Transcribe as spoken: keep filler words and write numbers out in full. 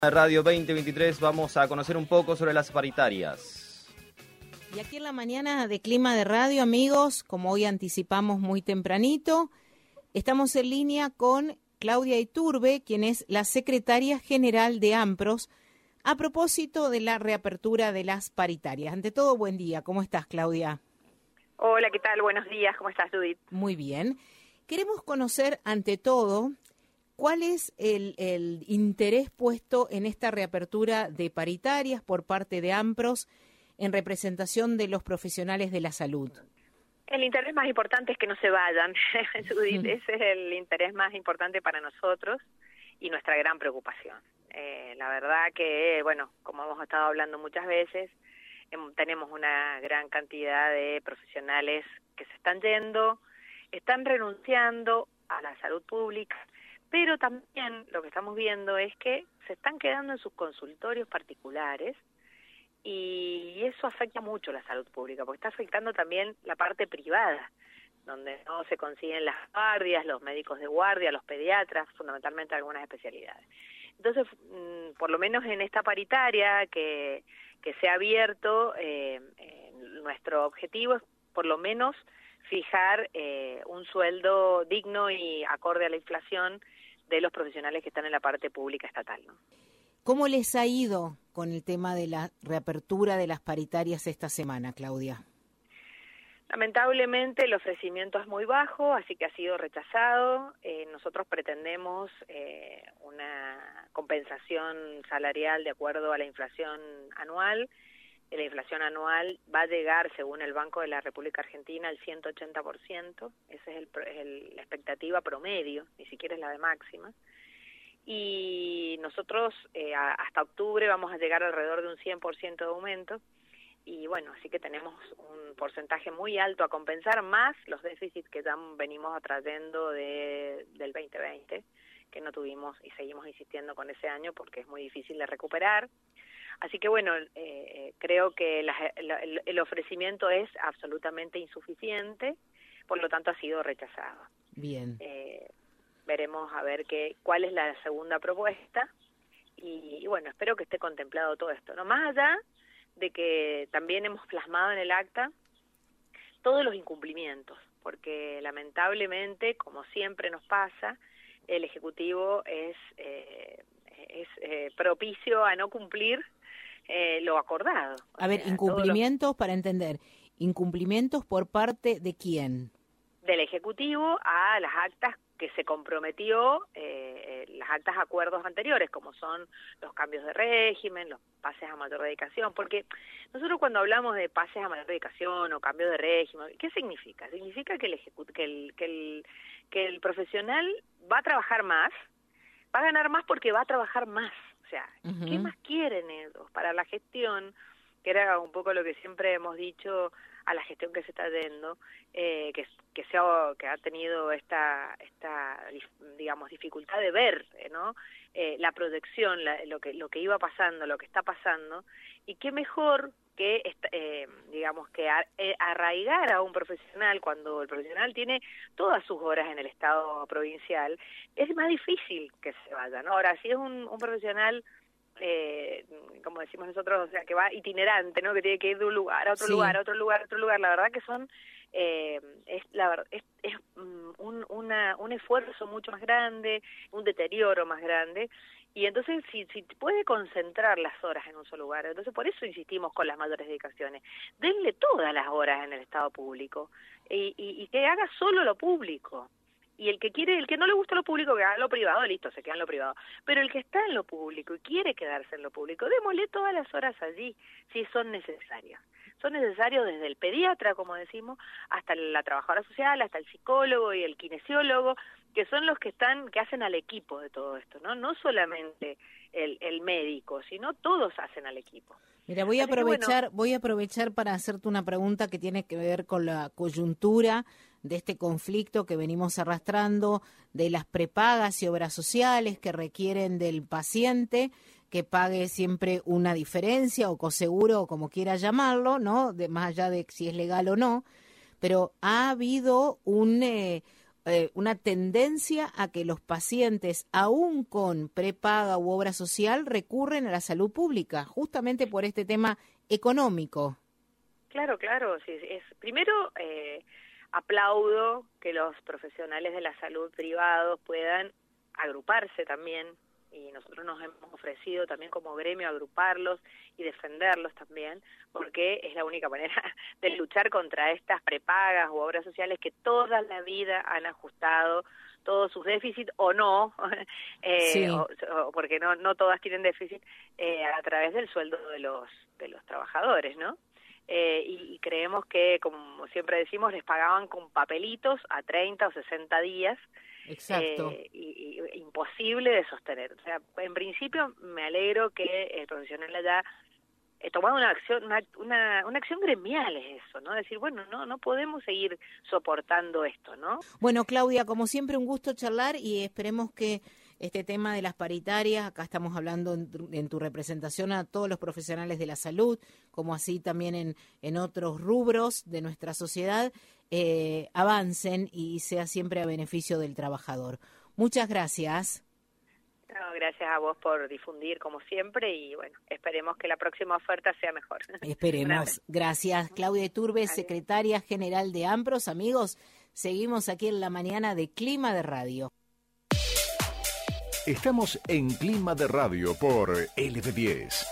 Radio veinte veintitrés vamos a conocer un poco sobre las paritarias. Y aquí en la mañana de Clima de Radio, amigos, como hoy anticipamos muy tempranito, estamos en línea con Claudia Iturbe, quien es la secretaria general de AMPROS, a propósito de la reapertura de las paritarias. Ante todo, buen día. ¿Cómo estás, Claudia? Hola, ¿qué tal? Buenos días. ¿Cómo estás, Judith? Muy bien. Queremos conocer, ante todo, ¿cuál es el, el interés puesto en esta reapertura de paritarias por parte de AMPROS en representación de los profesionales de la salud? El interés más importante es que no se vayan, Judith. Ese es el interés más importante para nosotros y nuestra gran preocupación. Eh, la verdad que, bueno, como hemos estado hablando muchas veces, eh, tenemos una gran cantidad de profesionales que se están yendo, están renunciando a la salud pública, pero también lo que estamos viendo es que se están quedando en sus consultorios particulares y eso afecta mucho la salud pública, porque está afectando también la parte privada, donde no se consiguen las guardias, los médicos de guardia, los pediatras, fundamentalmente algunas especialidades. Entonces, por lo menos en esta paritaria que, que se ha abierto, eh, eh, nuestro objetivo es por lo menos fijar eh, un sueldo digno y acorde a la inflación de los profesionales que están en la parte pública estatal, ¿no? ¿Cómo les ha ido con el tema de la reapertura de las paritarias esta semana, Claudia? Lamentablemente el ofrecimiento es muy bajo, así que ha sido rechazado. Eh, nosotros pretendemos eh, una compensación salarial de acuerdo a la inflación anual. La inflación anual va a llegar, según el Banco de la República Argentina, al ciento ochenta por ciento. Esa es, el, es el, la expectativa promedio, ni siquiera es la de máxima. Y nosotros eh, a, hasta octubre vamos a llegar alrededor de un cien por ciento de aumento. Y bueno, así que tenemos un porcentaje muy alto a compensar, más los déficits que ya venimos atrayendo de, del veinte veinte, que no tuvimos y seguimos insistiendo con ese año porque es muy difícil de recuperar. Así que bueno, eh, creo que la, la, el, el ofrecimiento es absolutamente insuficiente, por lo tanto ha sido rechazado. Bien. Eh, veremos a ver qué, cuál es la segunda propuesta y, y bueno, espero que esté contemplado todo esto, ¿no? Más allá de que también hemos plasmado en el acta todos los incumplimientos, porque lamentablemente, como siempre nos pasa, el Ejecutivo es, eh, es eh, propicio a no cumplir eh, lo acordado. A ver, sea, incumplimientos, los... para entender, incumplimientos por parte de quién? Del Ejecutivo a las actas que se comprometió, eh, las actas acuerdos anteriores, como son los cambios de régimen, los pases a mayor dedicación, porque nosotros cuando hablamos de pases a mayor dedicación o cambios de régimen, ¿qué significa? Significa que el, ejecut que, el, que, el, que el profesional va a trabajar más, va a ganar más porque va a trabajar más. O sea, uh-huh. ¿Qué más quieren ellos para la gestión? Que era un poco lo que siempre hemos dicho a la gestión que se está yendo, eh, que, que, se ha, que ha tenido esta, esta digamos, dificultad de ver, ¿no? Eh, la proyección, la, lo, que, lo que iba pasando, lo que está pasando, y qué mejor que, eh, digamos, que a, eh, arraigar a un profesional cuando el profesional tiene todas sus horas en el Estado provincial, es más difícil que se vaya, ¿no? Ahora, si es un, un profesional... Eh, como decimos nosotros, o sea, que va itinerante, ¿no? Que tiene que ir de un lugar a otro sí. lugar, a otro lugar, a otro lugar. La verdad que son, eh, es la verdad, es, es un, una, un esfuerzo mucho más grande, un deterioro más grande. Y entonces, si, si puede concentrar las horas en un solo lugar, entonces por eso insistimos con las mayores dedicaciones. Denle todas las horas en el Estado público y, y, y que haga solo lo público. Y el que quiere, el que no le gusta lo público, que haga lo privado, listo, se queda en lo privado. Pero el que está en lo público y quiere quedarse en lo público, démosle todas las horas allí, si son necesarias. Son necesarios desde el pediatra, como decimos, hasta la trabajadora social, hasta el psicólogo y el kinesiólogo, que son los que están, que hacen al equipo de todo esto, ¿no? No solamente el, el médico, sino todos hacen al equipo. Mira, voy a Así aprovechar, bueno, voy a aprovechar para hacerte una pregunta que tiene que ver con la coyuntura de este conflicto que venimos arrastrando, de las prepagas y obras sociales que requieren del paciente que pague siempre una diferencia o coseguro o como quiera llamarlo, ¿no? De más allá de si es legal o no, pero ha habido un eh, eh, una tendencia a que los pacientes, aún con prepaga u obra social, recurren a la salud pública, justamente por este tema económico. Claro, claro. Sí, es, primero, eh, aplaudo que los profesionales de la salud privados puedan agruparse también, y nosotros nos hemos ofrecido también como gremio agruparlos y defenderlos también, porque es la única manera de luchar contra estas prepagas u obras sociales que toda la vida han ajustado todos sus déficits o no, eh, sí. o, o porque no no todas tienen déficit, eh, a través del sueldo de los de los trabajadores, ¿no? Eh, y, y creemos que, como siempre decimos, les pagaban con papelitos a treinta o sesenta días. Exacto. Eh, y, y imposible de sostener. O sea, en principio me alegro que el profesional haya eh, tomado una acción, una, una, una acción gremial, es eso, ¿no? Decir, bueno, no no podemos seguir soportando esto, ¿no? Bueno, Claudia, como siempre, un gusto charlar y esperemos que este tema de las paritarias, acá estamos hablando en tu, en tu representación a todos los profesionales de la salud, como así también en, en otros rubros de nuestra sociedad, eh, avancen y sea siempre a beneficio del trabajador. Muchas gracias. No, gracias a vos por difundir como siempre y bueno, esperemos que la próxima oferta sea mejor. Esperemos. Gracias, Claudia Iturbe, secretaria general de AMPROS. Amigos, seguimos aquí en la mañana de Clima de Radio. Estamos en Clima de Radio por L B diez.